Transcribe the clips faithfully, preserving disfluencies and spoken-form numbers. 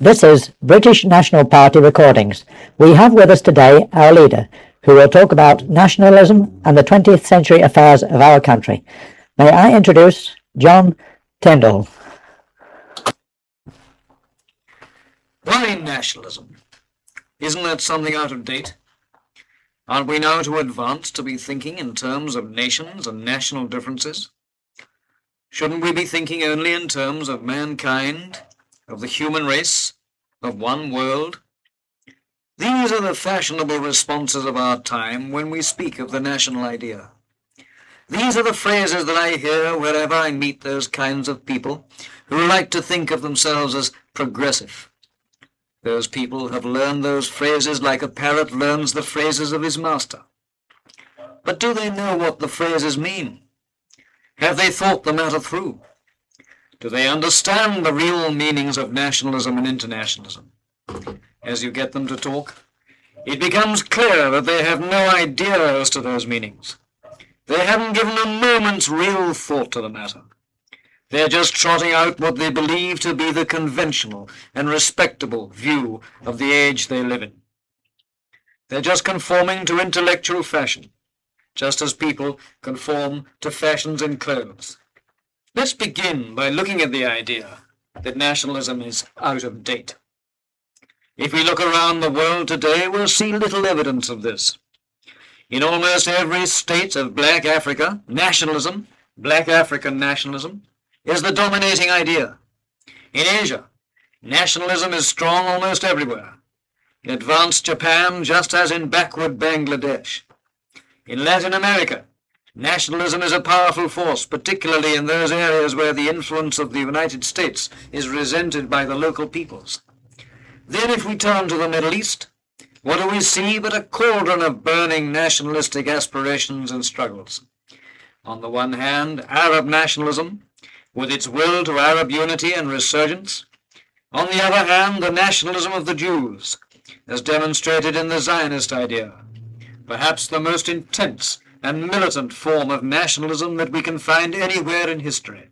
This is British National Party Recordings. We have with us today our leader, who will talk about nationalism and the twentieth century affairs of our country. May I introduce John Tyndall. Why nationalism? Isn't that something out of date? Aren't we now too advanced to be thinking in terms of nations and national differences? Shouldn't we be thinking only in terms of mankind, of the human race, of one world? These are the fashionable responses of our time when we speak of the national idea. These are the phrases that I hear wherever I meet those kinds of people who like to think of themselves as progressive. Those people have learned those phrases like a parrot learns the phrases of his master. But do they know what the phrases mean? Have they thought the matter through? Do they understand the real meanings of nationalism and internationalism? As you get them to talk, it becomes clear that they have no idea as to those meanings. They haven't given a moment's real thought to the matter. They're just trotting out what they believe to be the conventional and respectable view of the age they live in. They're just conforming to intellectual fashion, just as people conform to fashions in clothes. Let's begin by looking at the idea that nationalism is out of date. If we look around the world today, we'll see little evidence of this. In almost every state of black Africa, nationalism, black African nationalism, is the dominating idea. In Asia, nationalism is strong almost everywhere. In advanced Japan, just as in backward Bangladesh. In Latin America, nationalism is a powerful force, particularly in those areas where the influence of the United States is resented by the local peoples. Then if we turn to the Middle East, what do we see but a cauldron of burning nationalistic aspirations and struggles? On the one hand, Arab nationalism, with its will to Arab unity and resurgence. On the other hand, the nationalism of the Jews, as demonstrated in the Zionist idea, perhaps the most intense and militant form of nationalism that we can find anywhere in history.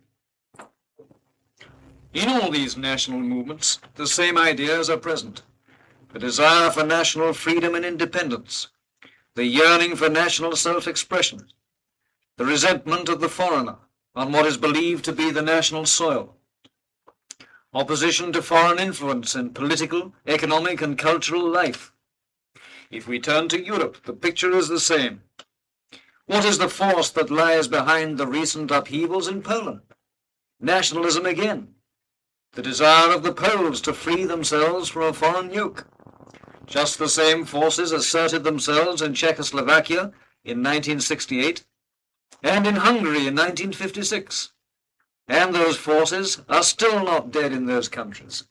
In all these national movements, the same ideas are present. The desire for national freedom and independence, the yearning for national self-expression, the resentment of the foreigner on what is believed to be the national soil, opposition to foreign influence in political, economic, and cultural life. If we turn to Europe, the picture is the same. What is the force that lies behind the recent upheavals in Poland? Nationalism again. The desire of the Poles to free themselves from a foreign yoke. Just the same forces asserted themselves in Czechoslovakia in nineteen sixty-eight and in Hungary in nineteen fifty-six. And those forces are still not dead in those countries.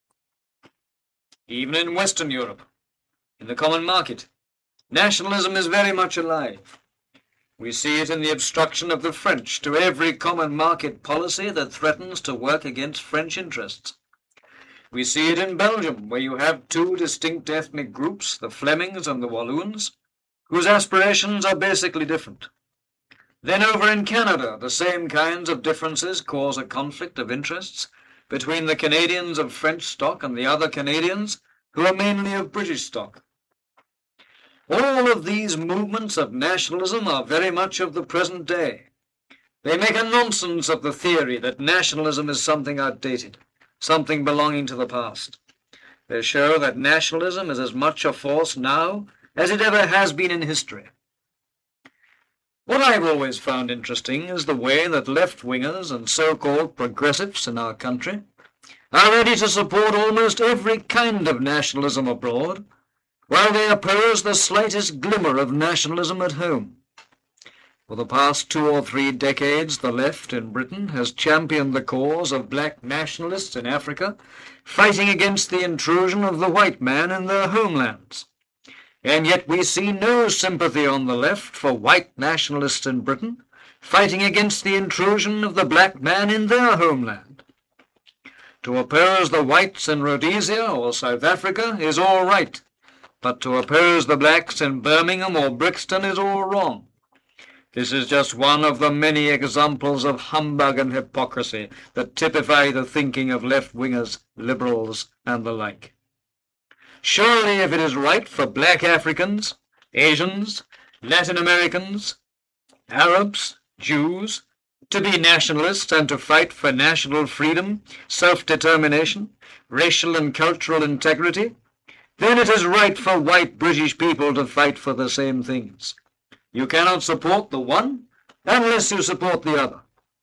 Even in Western Europe, in the common market, nationalism is very much alive. We see it in the obstruction of the French to every common market policy that threatens to work against French interests. We see it in Belgium, where you have two distinct ethnic groups, the Flemings and the Walloons, whose aspirations are basically different. Then over in Canada, the same kinds of differences cause a conflict of interests between the Canadians of French stock and the other Canadians who are mainly of British stock. All of these movements of nationalism are very much of the present day. They make a nonsense of the theory that nationalism is something outdated, something belonging to the past. They show that nationalism is as much a force now as it ever has been in history. What I've always found interesting is the way that left-wingers and so-called progressives in our country are ready to support almost every kind of nationalism abroad, while they oppose the slightest glimmer of nationalism at home. For the past two or three decades, the left in Britain has championed the cause of black nationalists in Africa, fighting against the intrusion of the white man in their homelands. And yet we see no sympathy on the left for white nationalists in Britain, fighting against the intrusion of the black man in their homeland. To oppose the whites in Rhodesia or South Africa is all right, but to oppose the blacks in Birmingham or Brixton is all wrong. This is just one of the many examples of humbug and hypocrisy that typify the thinking of left-wingers, liberals, and the like. Surely if it is right for black Africans, Asians, Latin Americans, Arabs, Jews, to be nationalists and to fight for national freedom, self-determination, racial and cultural integrity, then it is right for white British people to fight for the same things. You cannot support the one unless you support the other.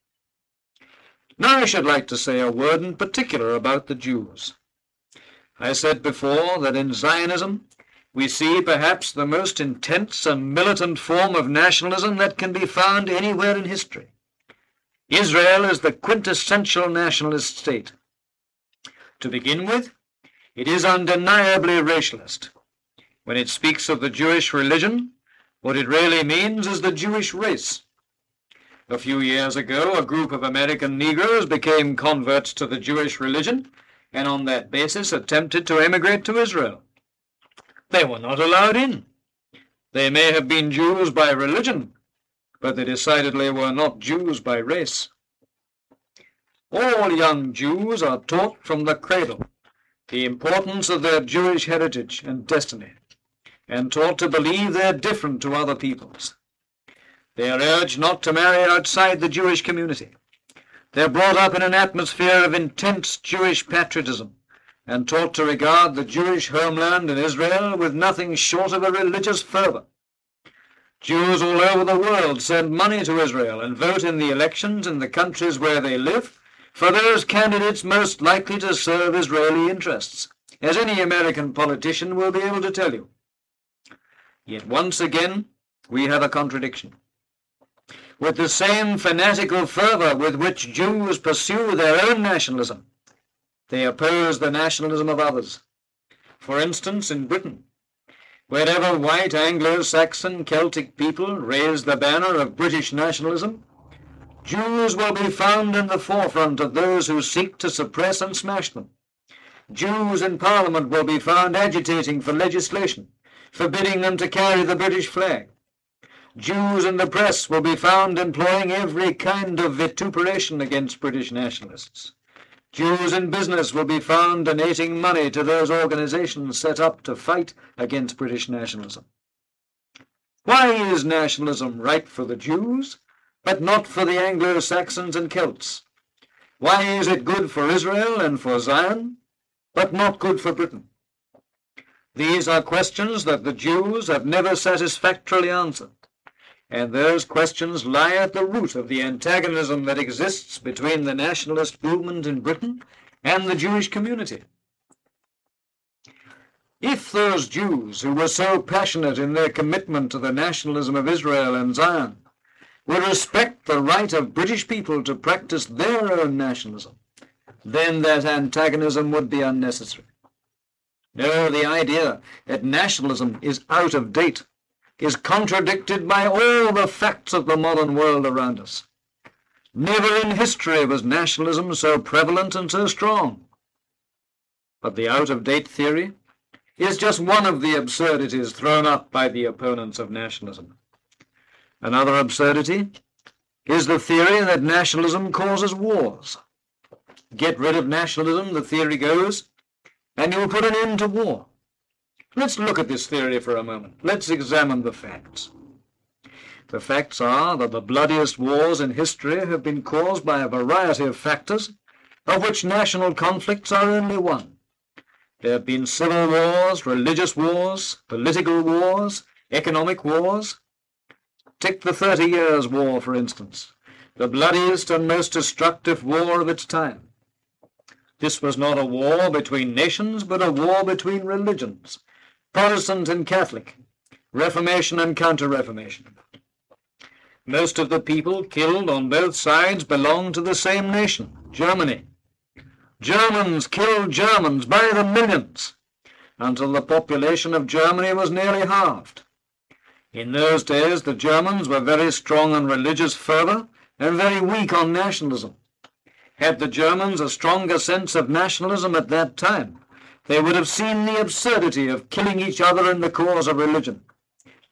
Now I should like to say a word in particular about the Jews. I said before that in Zionism we see perhaps the most intense and militant form of nationalism that can be found anywhere in history. Israel is the quintessential nationalist state. To begin with, it is undeniably racialist. When it speaks of the Jewish religion, what it really means is the Jewish race. A few years ago, a group of American Negroes became converts to the Jewish religion, and on that basis attempted to emigrate to Israel. They were not allowed in. They may have been Jews by religion, but they decidedly were not Jews by race. All young Jews are taught from the cradle the importance of their Jewish heritage and destiny, and taught to believe they are different to other peoples. They are urged not to marry outside the Jewish community. They are brought up in an atmosphere of intense Jewish patriotism, and taught to regard the Jewish homeland in Israel with nothing short of a religious fervor. Jews all over the world send money to Israel and vote in the elections in the countries where they live for those candidates most likely to serve Israeli interests, as any American politician will be able to tell you. Yet once again we have a contradiction. With the same fanatical fervor with which Jews pursue their own nationalism, they oppose the nationalism of others. For instance, in Britain, wherever white Anglo-Saxon Celtic people raise the banner of British nationalism, Jews will be found in the forefront of those who seek to suppress and smash them. Jews in Parliament will be found agitating for legislation, forbidding them to carry the British flag. Jews in the press will be found employing every kind of vituperation against British nationalists. Jews in business will be found donating money to those organizations set up to fight against British nationalism. Why is nationalism right for the Jews, but not for the Anglo-Saxons and Celts? Why is it good for Israel and for Zion, but not good for Britain? These are questions that the Jews have never satisfactorily answered, and those questions lie at the root of the antagonism that exists between the nationalist movement in Britain and the Jewish community. If those Jews who were so passionate in their commitment to the nationalism of Israel and Zion would respect the right of British people to practice their own nationalism, then that antagonism would be unnecessary. No, the idea that nationalism is out of date is contradicted by all the facts of the modern world around us. Never in history was nationalism so prevalent and so strong. But the out-of-date theory is just one of the absurdities thrown up by the opponents of nationalism. Another absurdity is the theory that nationalism causes wars. Get rid of nationalism, the theory goes, and you'll put an end to war. Let's look at this theory for a moment. Let's examine the facts. The facts are that the bloodiest wars in history have been caused by a variety of factors, of which national conflicts are only one. There have been civil wars, religious wars, political wars, economic wars. Take the Thirty Years' War, for instance, the bloodiest and most destructive war of its time. This was not a war between nations, but a war between religions, Protestant and Catholic, Reformation and Counter-Reformation. Most of the people killed on both sides belonged to the same nation, Germany. Germans killed Germans by the millions, until the population of Germany was nearly halved. In those days, the Germans were very strong on religious fervor and very weak on nationalism. Had the Germans a stronger sense of nationalism at that time, they would have seen the absurdity of killing each other in the cause of religion.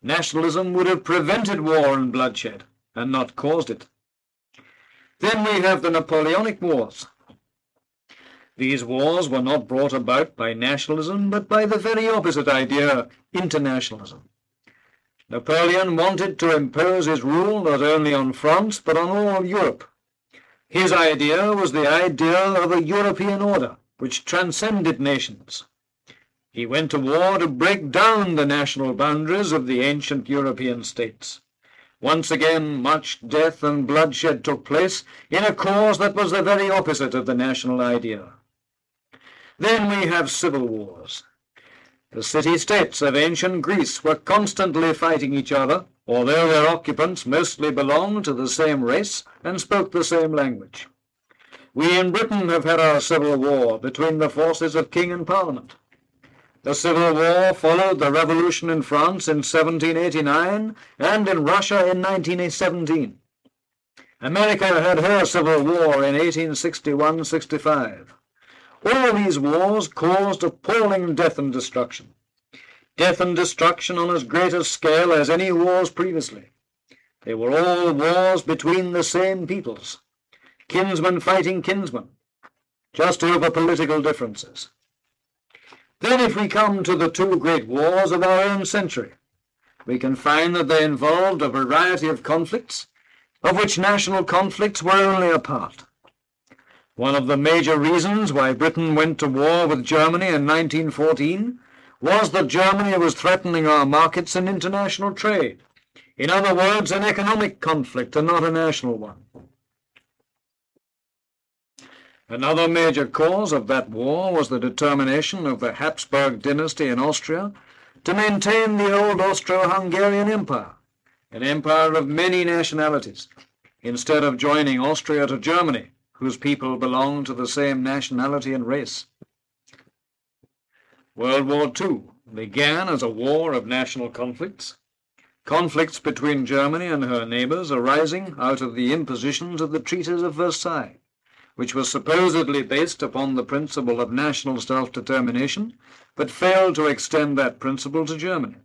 Nationalism would have prevented war and bloodshed, and not caused it. Then we have the Napoleonic Wars. These wars were not brought about by nationalism, but by the very opposite idea, internationalism. Napoleon wanted to impose his rule not only on France, but on all Europe. His idea was the idea of a European order, which transcended nations. He went to war to break down the national boundaries of the ancient European states. Once again, much death and bloodshed took place in a cause that was the very opposite of the national idea. Then we have civil wars. The city-states of ancient Greece were constantly fighting each other, although their occupants mostly belonged to the same race and spoke the same language. We in Britain have had our civil war between the forces of king and parliament. The Civil War followed the Revolution in France in seventeen eighty-nine and in Russia in nineteen seventeen. America had her Civil War in eighteen sixty-one sixty-five. All these wars caused appalling death and destruction. Death and destruction on as great a scale as any wars previously. They were all wars between the same peoples, kinsmen fighting kinsmen, just over political differences. Then if we come to the two great wars of our own century, we can find that they involved a variety of conflicts, of which national conflicts were only a part. One of the major reasons why Britain went to war with Germany in nineteen fourteen was that Germany was threatening our markets and international trade. In other words, an economic conflict and not a national one. Another major cause of that war was the determination of the Habsburg dynasty in Austria to maintain the old Austro-Hungarian Empire, an empire of many nationalities, instead of joining Austria to Germany, whose people belonged to the same nationality and race. World War Two began as a war of national conflicts, conflicts between Germany and her neighbors arising out of the impositions of the Treaties of Versailles, which was supposedly based upon the principle of national self-determination, but failed to extend that principle to Germany.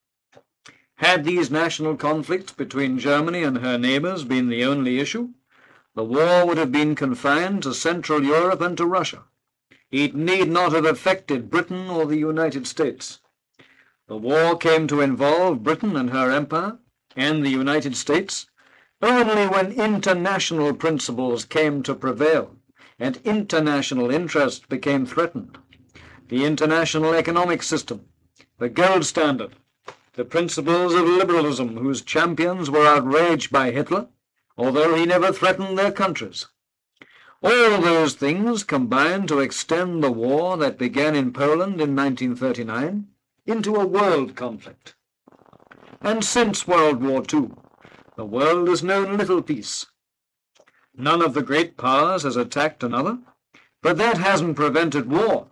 Had these national conflicts between Germany and her neighbors been the only issue, the war would have been confined to Central Europe and to Russia. It need not have affected Britain or the United States. The war came to involve Britain and her empire, and the United States, only when international principles came to prevail and international interest became threatened. The international economic system, the gold standard, the principles of liberalism whose champions were outraged by Hitler, although he never threatened their countries. All those things combined to extend the war that began in Poland in nineteen thirty-nine into a world conflict. And since World War Two, the world has known little peace. None of the great powers has attacked another, but that hasn't prevented war.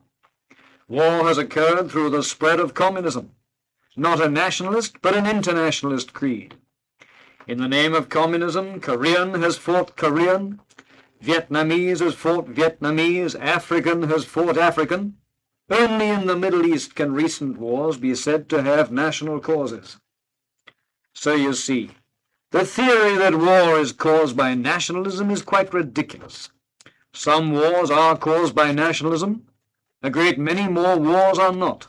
War has occurred through the spread of communism, not a nationalist but an internationalist creed. In the name of communism, Korean has fought Korean, Vietnamese has fought Vietnamese, African has fought African. Only in the Middle East can recent wars be said to have national causes. So you see, the theory that war is caused by nationalism is quite ridiculous. Some wars are caused by nationalism. A great many more wars are not.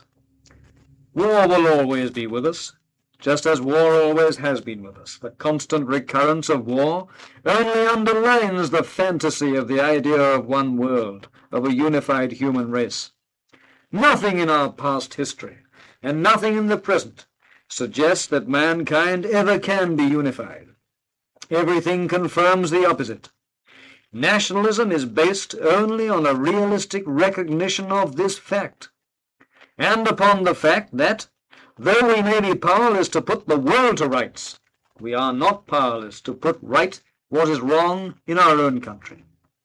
War will always be with us, just as war always has been with us. The constant recurrence of war only underlines the fantasy of the idea of one world, of a unified human race. Nothing in our past history, and nothing in the present, suggests that mankind ever can be unified. Everything confirms the opposite. Nationalism is based only on a realistic recognition of this fact, and upon the fact that, though we may be powerless to put the world to rights, we are not powerless to put right what is wrong in our own country.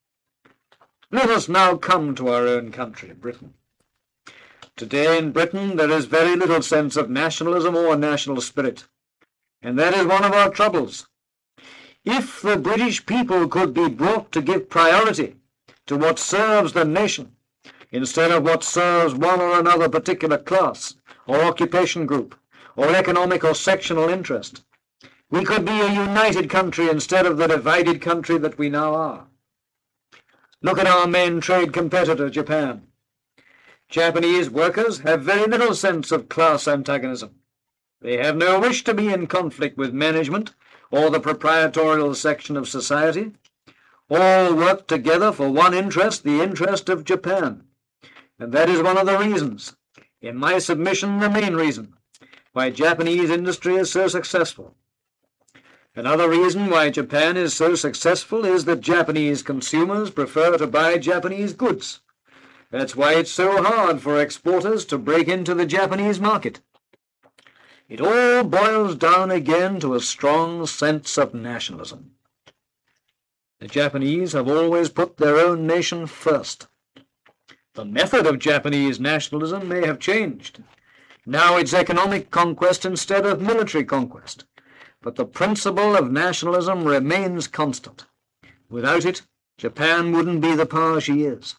Let us now come to our own country, Britain. Today in Britain there is very little sense of nationalism or national spirit, and that is one of our troubles. If the British people could be brought to give priority to what serves the nation, instead of what serves one or another particular class, or occupation group, or economic or sectional interest. We could be a united country instead of the divided country that we now are. Look at our main trade competitor, Japan. Japanese workers have very little sense of class antagonism. They have no wish to be in conflict with management or the proprietorial section of society. All work together for one interest, the interest of Japan. And that is one of the reasons, in my submission, the main reason, why Japanese industry is so successful. Another reason why Japan is so successful is that Japanese consumers prefer to buy Japanese goods. That's why it's so hard for exporters to break into the Japanese market. It all boils down again to a strong sense of nationalism. The Japanese have always put their own nation first. The method of Japanese nationalism may have changed. Now it's economic conquest instead of military conquest. But the principle of nationalism remains constant. Without it, Japan wouldn't be the power she is.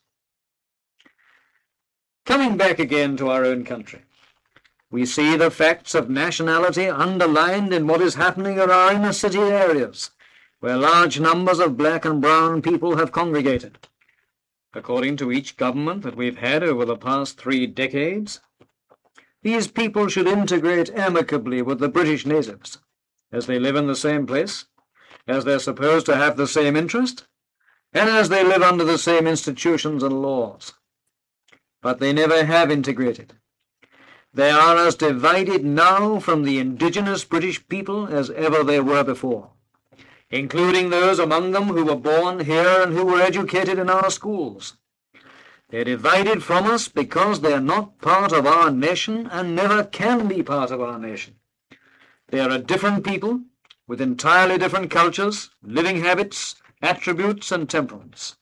Coming back again to our own country, we see the facts of nationality underlined in what is happening in our inner city areas, where large numbers of black and brown people have congregated. According to each government that we've had over the past three decades, these people should integrate amicably with the British natives, as they live in the same place, as they're supposed to have the same interest, and as they live under the same institutions and laws. But they never have integrated. They are as divided now from the indigenous British people as ever they were before, including those among them who were born here and who were educated in our schools. They're divided from us because they're not part of our nation and never can be part of our nation. They are a different people with entirely different cultures, living habits, attributes, and temperaments.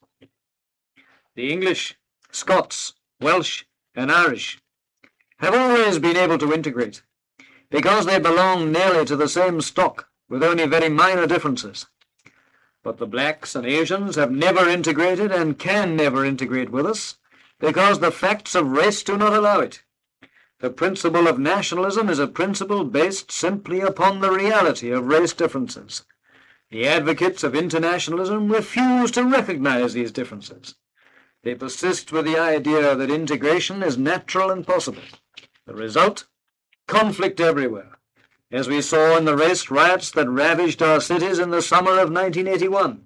The English, Scots, Welsh, and Irish have always been able to integrate because they belong nearly to the same stock with only very minor differences. But the blacks and Asians have never integrated and can never integrate with us because the facts of race do not allow it. The principle of nationalism is a principle based simply upon the reality of race differences. The advocates of internationalism refuse to recognize these differences. They persist with the idea that integration is natural and possible. The result? Conflict everywhere, as we saw in the race riots that ravaged our cities in the summer of nineteen eighty-one.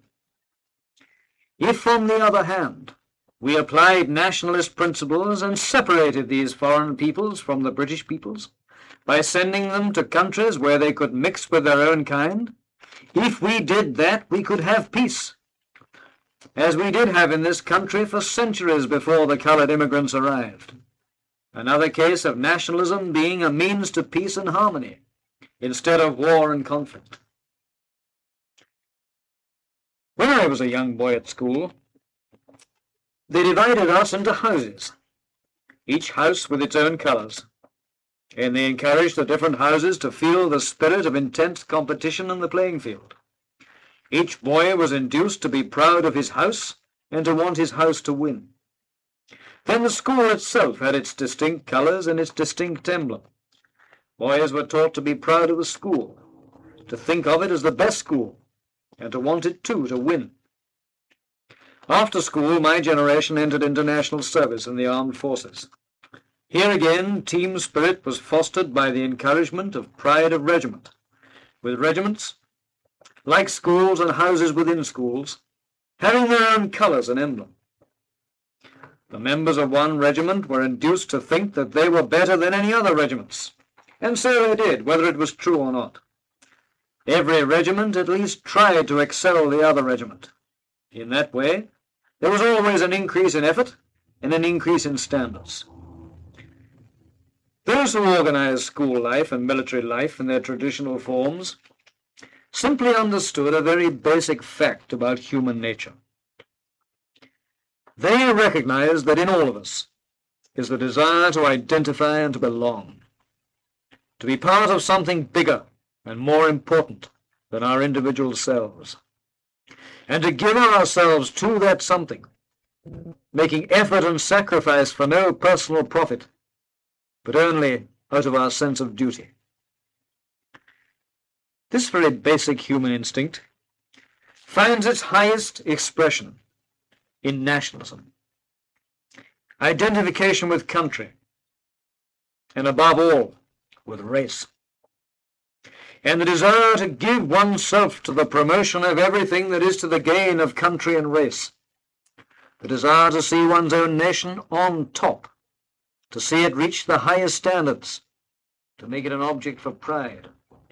If, on the other hand, we applied nationalist principles and separated these foreign peoples from the British peoples by sending them to countries where they could mix with their own kind, if we did that, we could have peace, as we did have in this country for centuries before the colored immigrants arrived. Another case of nationalism being a means to peace and harmony, instead of war and conflict. When I was a young boy at school, they divided us into houses, each house with its own colors, and they encouraged the different houses to feel the spirit of intense competition on the playing field. Each boy was induced to be proud of his house and to want his house to win. Then the school itself had its distinct colors and its distinct emblem. Boys were taught to be proud of the school, to think of it as the best school, and to want it too to win. After school, my generation entered into national service in the armed forces. Here again, team spirit was fostered by the encouragement of pride of regiment, with regiments, like schools and houses within schools, having their own colors and emblem. The members of one regiment were induced to think that they were better than any other regiments, and so they did, whether it was true or not. Every regiment at least tried to excel the other regiment. In that way, there was always an increase in effort and an increase in standards. Those who organized school life and military life in their traditional forms simply understood a very basic fact about human nature. They recognized that in all of us is the desire to identify and to belong, to be part of something bigger and more important than our individual selves, and to give ourselves to that something, making effort and sacrifice for no personal profit, but only out of our sense of duty. This very basic human instinct finds its highest expression in nationalism, identification with country, and above all, with race, and the desire to give oneself to the promotion of everything that is to the gain of country and race, the desire to see one's own nation on top, to see it reach the highest standards, to make it an object for pride.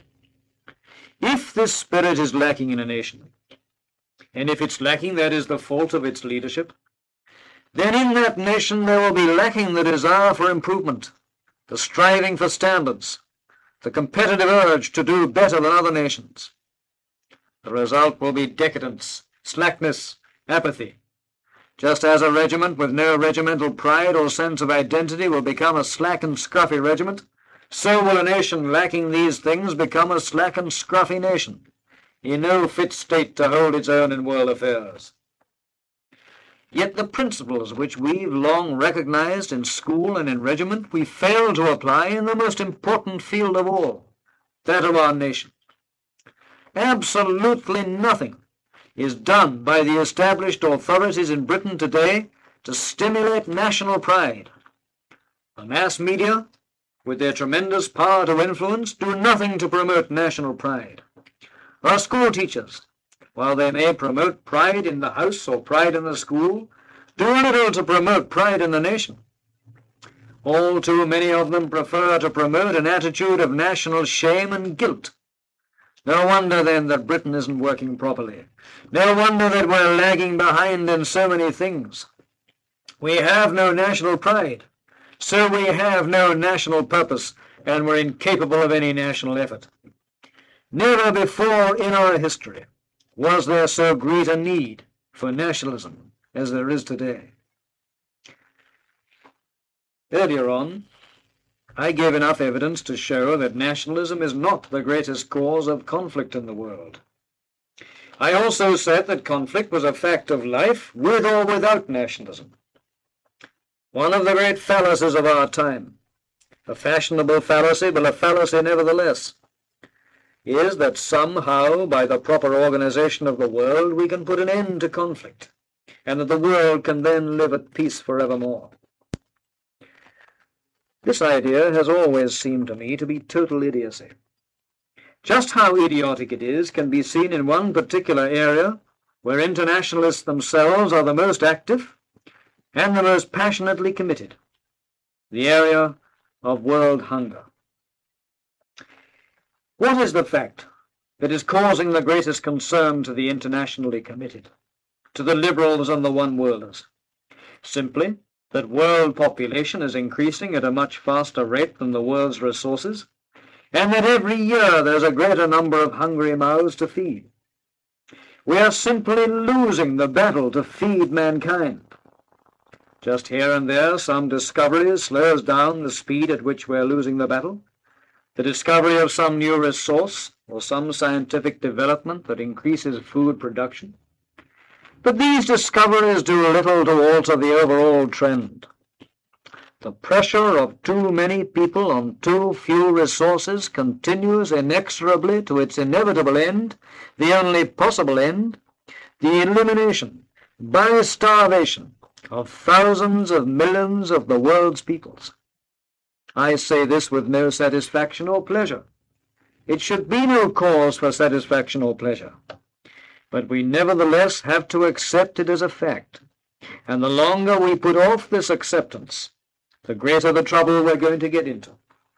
If this spirit is lacking in a nation, and if it's lacking, that is the fault of its leadership, then in that nation there will be lacking the desire for improvement, the striving for standards, the competitive urge to do better than other nations. The result will be decadence, slackness, apathy. Just as a regiment with no regimental pride or sense of identity will become a slack and scruffy regiment, so will a nation lacking these things become a slack and scruffy nation, in no fit state to hold its own in world affairs. Yet the principles which we've long recognized in school and in regiment we fail to apply in the most important field of all, that of our nation. Absolutely nothing is done by the established authorities in Britain today to stimulate national pride. The mass media, with their tremendous power to influence, do nothing to promote national pride. Our school teachers, while they may promote pride in the house or pride in the school, do little to promote pride in the nation. All too many of them prefer to promote an attitude of national shame and guilt. No wonder, then, that Britain isn't working properly. No wonder that we're lagging behind in so many things. We have no national pride, so we have no national purpose, and we're incapable of any national effort. Never before in our history was there so great a need for nationalism as there is today. Earlier on, I gave enough evidence to show that nationalism is not the greatest cause of conflict in the world. I also said that conflict was a fact of life with or without nationalism. One of the great fallacies of our time, a fashionable fallacy, but a fallacy nevertheless, is that somehow, by the proper organization of the world, we can put an end to conflict, and that the world can then live at peace forevermore. This idea has always seemed to me to be total idiocy. Just how idiotic it is can be seen in one particular area where internationalists themselves are the most active and the most passionately committed, the area of world hunger. What is the fact that is causing the greatest concern to the internationally committed, to the liberals and the one-worlders? Simply that world population is increasing at a much faster rate than the world's resources, and that every year there's a greater number of hungry mouths to feed. We are simply losing the battle to feed mankind. Just here and there some discovery slows down the speed at which we're losing the battle, the discovery of some new resource or some scientific development that increases food production. But these discoveries do little to alter the overall trend. The pressure of too many people on too few resources continues inexorably to its inevitable end, the only possible end, the elimination by starvation of thousands of millions of the world's peoples. I say this with no satisfaction or pleasure. It should be no cause for satisfaction or pleasure. But we nevertheless have to accept it as a fact, and the longer we put off this acceptance, the greater the trouble we're going to get into.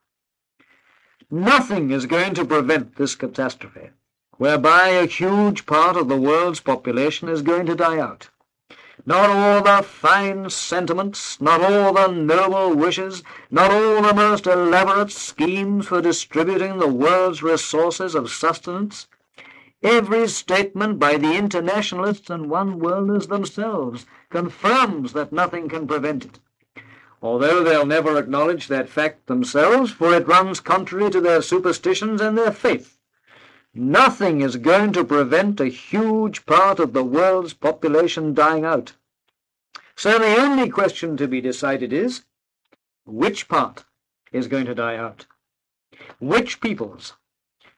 Nothing is going to prevent this catastrophe, whereby a huge part of the world's population is going to die out. Not all the fine sentiments, not all the noble wishes, not all the most elaborate schemes for distributing the world's resources of sustenance. Every statement by the internationalists and one-worlders themselves confirms that nothing can prevent it, although they'll never acknowledge that fact themselves, for it runs contrary to their superstitions and their faith. Nothing is going to prevent a huge part of the world's population dying out. So the only question to be decided is, which part is going to die out? Which peoples,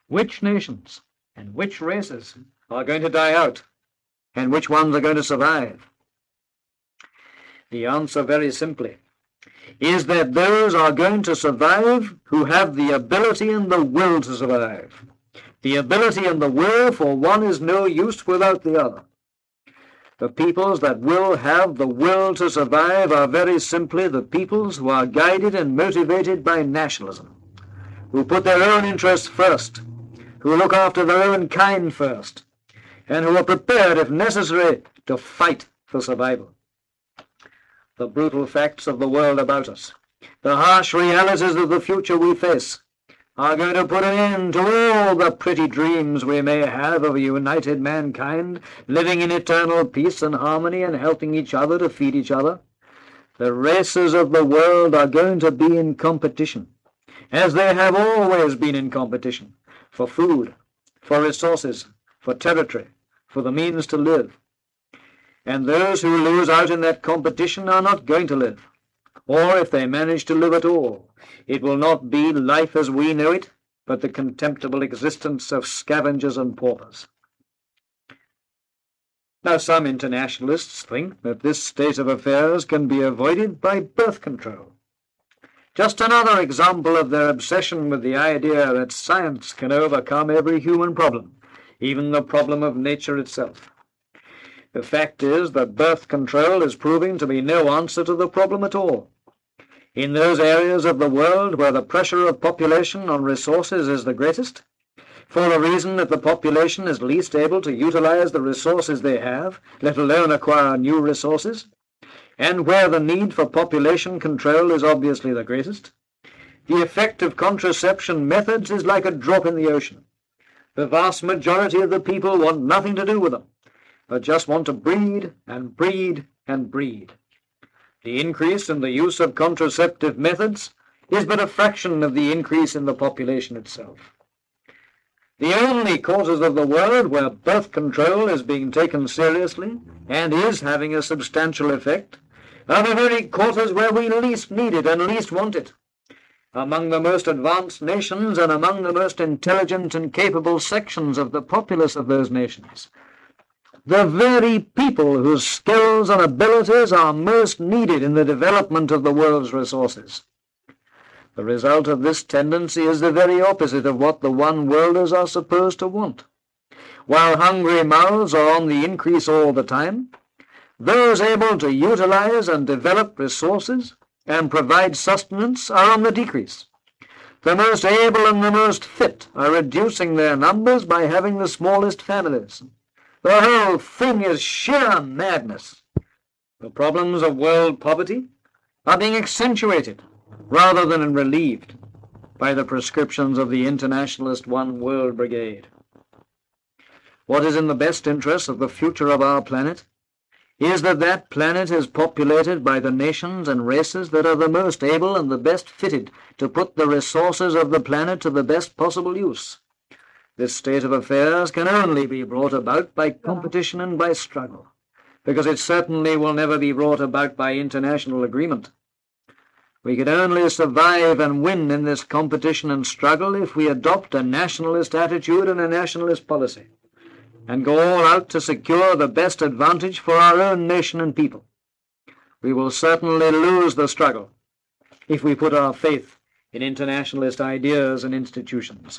Which nations and which races are going to die out, and which ones are going to survive? The answer, very simply, is that those are going to survive who have the ability and the will to survive. The ability and the will, for one is no use without the other. The peoples that will have the will to survive are very simply the peoples who are guided and motivated by nationalism, who put their own interests first, who look after their own kind first, and who are prepared, if necessary, to fight for survival. The brutal facts of the world about us, the harsh realities of the future we face, are going to put an end to all the pretty dreams we may have of a united mankind, living in eternal peace and harmony and helping each other to feed each other. The races of the world are going to be in competition, as they have always been in competition, for food, for resources, for territory, for the means to live. And those who lose out in that competition are not going to live. Or if they manage to live at all, it will not be life as we know it, but the contemptible existence of scavengers and paupers. Now, some internationalists think that this state of affairs can be avoided by birth control. Just another example of their obsession with the idea that science can overcome every human problem, even the problem of nature itself. The fact is that birth control is proving to be no answer to the problem at all. In those areas of the world where the pressure of population on resources is the greatest, for the reason that the population is least able to utilize the resources they have, let alone acquire new resources, and where the need for population control is obviously the greatest, the effect of contraception methods is like a drop in the ocean. The vast majority of the people want nothing to do with them, but just want to breed and breed and breed. The increase in the use of contraceptive methods is but a fraction of the increase in the population itself. The only quarters of the world where birth control is being taken seriously and is having a substantial effect are the very quarters where we least need it and least want it. Among the most advanced nations and among the most intelligent and capable sections of the populace of those nations, the very people whose skills and abilities are most needed in the development of the world's resources. The result of this tendency is the very opposite of what the one-worlders are supposed to want. While hungry mouths are on the increase all the time, those able to utilize and develop resources and provide sustenance are on the decrease. The most able and the most fit are reducing their numbers by having the smallest families. The whole thing is sheer madness. The problems of world poverty are being accentuated rather than relieved by the prescriptions of the internationalist One World Brigade. What is in the best interest of the future of our planet is that that planet is populated by the nations and races that are the most able and the best fitted to put the resources of the planet to the best possible use. This state of affairs can only be brought about by competition and by struggle, because it certainly will never be brought about by international agreement. We can only survive and win in this competition and struggle if we adopt a nationalist attitude and a nationalist policy, and go all out to secure the best advantage for our own nation and people. We will certainly lose the struggle if we put our faith in internationalist ideas and institutions.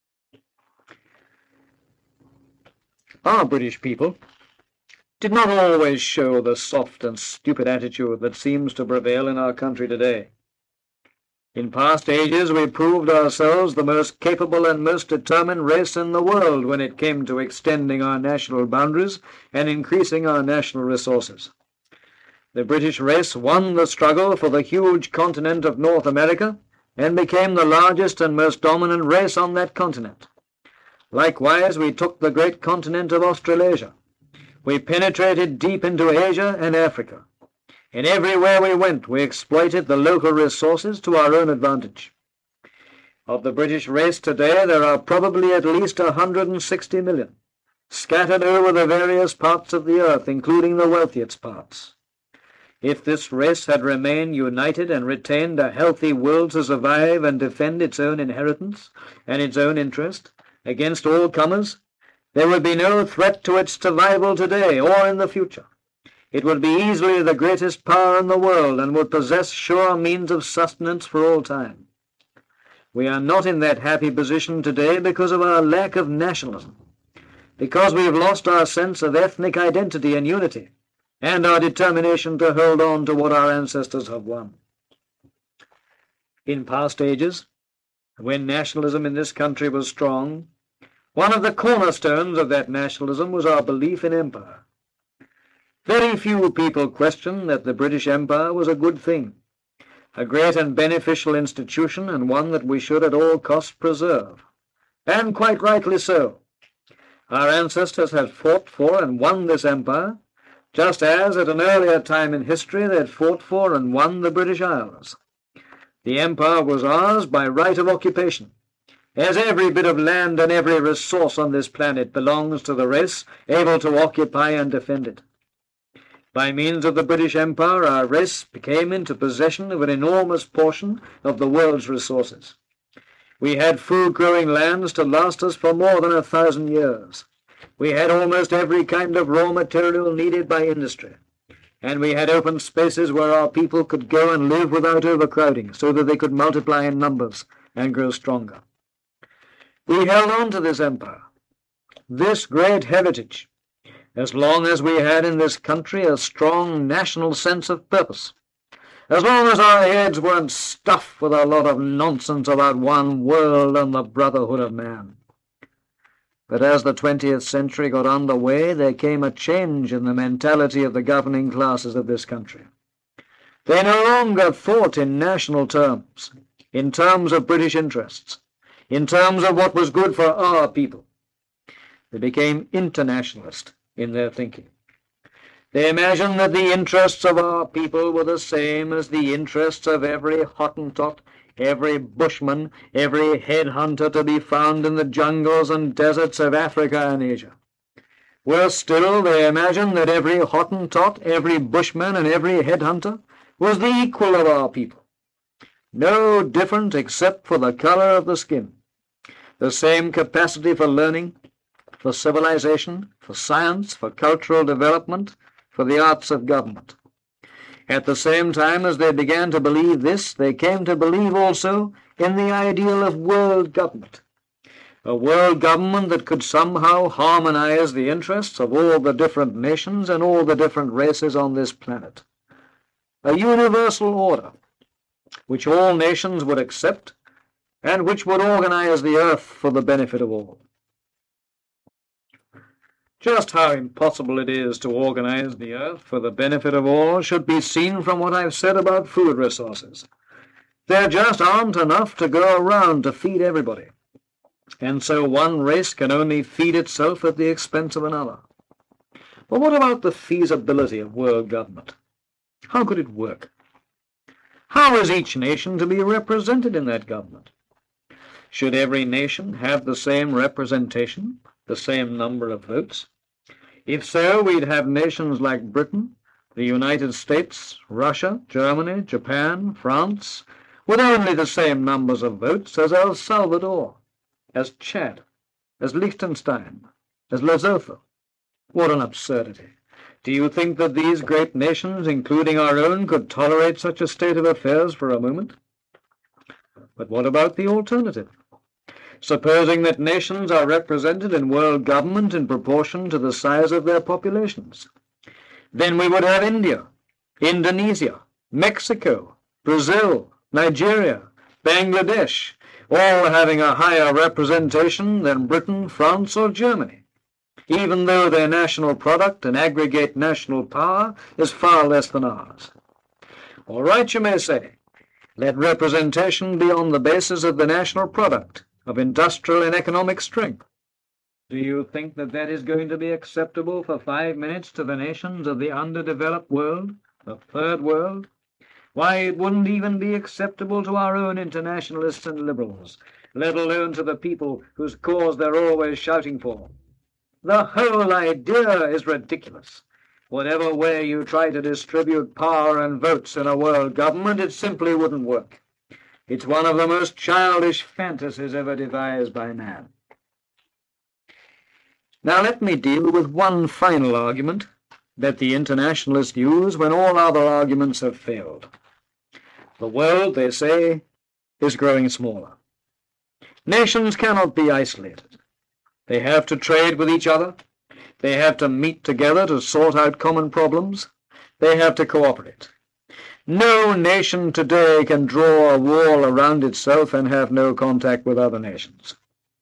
Our British people did not always show the soft and stupid attitude that seems to prevail in our country today. In past ages we proved ourselves the most capable and most determined race in the world when it came to extending our national boundaries and increasing our national resources. The British race won the struggle for the huge continent of North America and became the largest and most dominant race on that continent. Likewise, we took the great continent of Australasia. We penetrated deep into Asia and Africa. And everywhere we went, we exploited the local resources to our own advantage. Of the British race today, there are probably at least one hundred sixty million, scattered over the various parts of the earth, including the wealthiest parts. If this race had remained united and retained a healthy will to survive and defend its own inheritance and its own interest, against all comers, there would be no threat to its survival today or in the future. It would be easily the greatest power in the world and would possess sure means of sustenance for all time. We are not in that happy position today because of our lack of nationalism, because we have lost our sense of ethnic identity and unity, and our determination to hold on to what our ancestors have won. In past ages, when nationalism in this country was strong, one of the cornerstones of that nationalism was our belief in empire. Very few people question that the British Empire was a good thing, a great and beneficial institution, and one that we should at all costs preserve. And quite rightly so. Our ancestors had fought for and won this empire, just as at an earlier time in history they had fought for and won the British Isles. The empire was ours by right of occupation, as every bit of land and every resource on this planet belongs to the race able to occupy and defend it. By means of the British Empire, our race came into possession of an enormous portion of the world's resources. We had food-growing lands to last us for more than a thousand years. We had almost every kind of raw material needed by industry, and we had open spaces where our people could go and live without overcrowding, so that they could multiply in numbers and grow stronger. We held on to this empire, this great heritage, as long as we had in this country a strong national sense of purpose, as long as our heads weren't stuffed with a lot of nonsense about one world and the brotherhood of man. But as the twentieth century got under way, there came a change in the mentality of the governing classes of this country. They no longer thought in national terms, in terms of British interests, in terms of what was good for our people. They became internationalist in their thinking. They imagined that the interests of our people were the same as the interests of every Hottentot, every bushman, every headhunter to be found in the jungles and deserts of Africa and Asia. Worse still, they imagined that every Hottentot, every bushman, and every headhunter was the equal of our people, no different except for the color of the skin, the same capacity for learning, for civilization, for science, for cultural development, for the arts of government. At the same time as they began to believe this, they came to believe also in the ideal of world government, a world government that could somehow harmonize the interests of all the different nations and all the different races on this planet, a universal order which all nations would accept and which would organize the earth for the benefit of all. Just how impossible it is to organize the earth for the benefit of all should be seen from what I've said about food resources. There just aren't enough to go around to feed everybody, and so one race can only feed itself at the expense of another. But what about the feasibility of world government? How could it work? How is each nation to be represented in that government? Should every nation have the same representation, the same number of votes? If so, we'd have nations like Britain, the United States, Russia, Germany, Japan, France, with only the same numbers of votes as El Salvador, as Chad, as Liechtenstein, as Lesotho. What an absurdity! Do you think that these great nations, including our own, could tolerate such a state of affairs for a moment? But what about the alternative? Supposing that nations are represented in world government in proportion to the size of their populations. Then we would have India, Indonesia, Mexico, Brazil, Nigeria, Bangladesh, all having a higher representation than Britain, France, or Germany, even though their national product and aggregate national power is far less than ours. All right, you may say, let representation be on the basis of the national product, of industrial and economic strength. Do you think that that is going to be acceptable for five minutes to the nations of the underdeveloped world, the third world? Why, it wouldn't even be acceptable to our own internationalists and liberals, let alone to the people whose cause they're always shouting for. The whole idea is ridiculous. Whatever way you try to distribute power and votes in a world government, it simply wouldn't work. It's one of the most childish fantasies ever devised by man. Now let me deal with one final argument that the internationalists use when all other arguments have failed. The world, they say, is growing smaller. Nations cannot be isolated. They have to trade with each other. They have to meet together to sort out common problems. They have to cooperate. No nation today can draw a wall around itself and have no contact with other nations.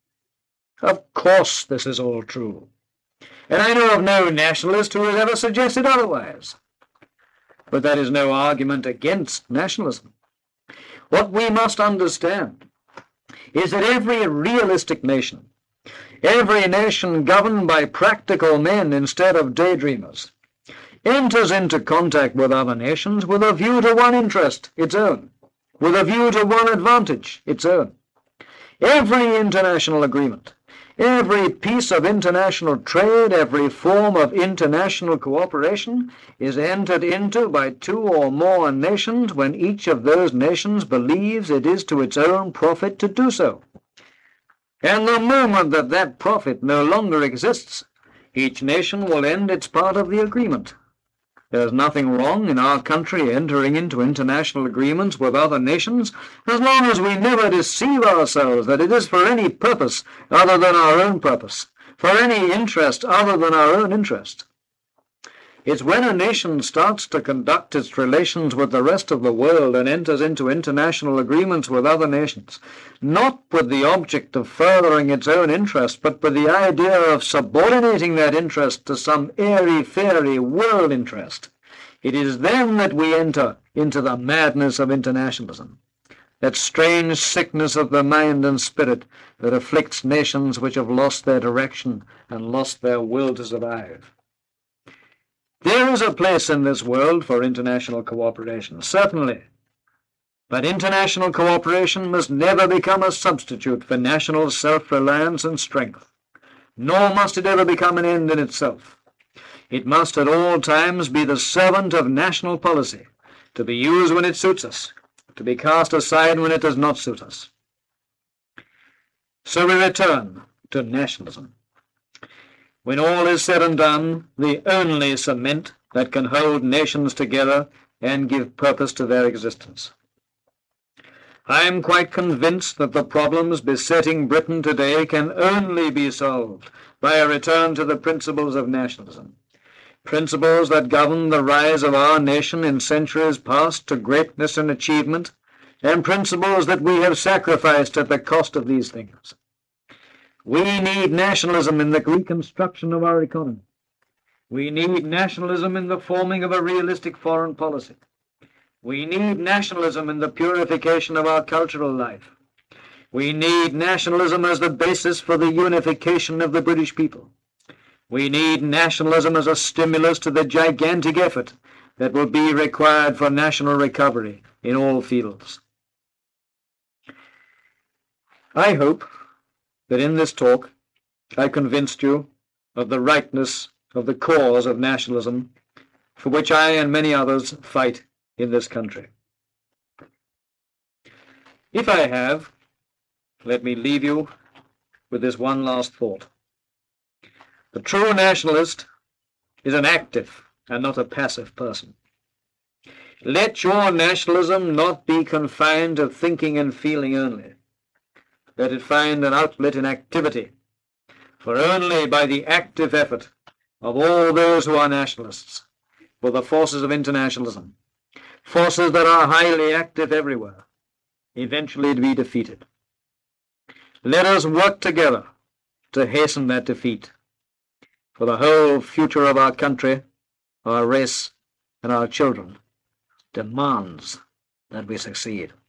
Of course this is all true, and I know of no nationalist who has ever suggested otherwise. But that is no argument against nationalism. What we must understand is that every realistic nation, every nation governed by practical men instead of daydreamers, enters into contact with other nations with a view to one interest, its own, with a view to one advantage, its own. Every international agreement, every piece of international trade, every form of international cooperation is entered into by two or more nations when each of those nations believes it is to its own profit to do so. And the moment that that profit no longer exists, each nation will end its part of the agreement. There is nothing wrong in our country entering into international agreements with other nations, as long as we never deceive ourselves that it is for any purpose other than our own purpose, for any interest other than our own interest. It's when a nation starts to conduct its relations with the rest of the world and enters into international agreements with other nations, not with the object of furthering its own interest, but with the idea of subordinating that interest to some airy-fairy world interest, it is then that we enter into the madness of internationalism, that strange sickness of the mind and spirit that afflicts nations which have lost their direction and lost their will to survive. There is a place in this world for international cooperation, certainly, but international cooperation must never become a substitute for national self-reliance and strength, nor must it ever become an end in itself. It must at all times be the servant of national policy, to be used when it suits us, to be cast aside when it does not suit us. So we return to nationalism. When all is said and done, the only cement that can hold nations together and give purpose to their existence. I am quite convinced that the problems besetting Britain today can only be solved by a return to the principles of nationalism, principles that governed the rise of our nation in centuries past to greatness and achievement, and principles that we have sacrificed at the cost of these things. We need nationalism in the reconstruction of our economy. We need nationalism in the forming of a realistic foreign policy. We need nationalism in the purification of our cultural life. We need nationalism as the basis for the unification of the British people. We need nationalism as a stimulus to the gigantic effort that will be required for national recovery in all fields. I hope that in this talk I convinced you of the rightness of the cause of nationalism for which I and many others fight in this country. If I have, let me leave you with this one last thought. The true nationalist is an active and not a passive person. Let your nationalism not be confined to thinking and feeling only. Let it find an outlet in activity, for only by the active effort of all those who are nationalists will the forces of internationalism, forces that are highly active everywhere, eventually be defeated. Let us work together to hasten that defeat, for the whole future of our country, our race, and our children demands that we succeed.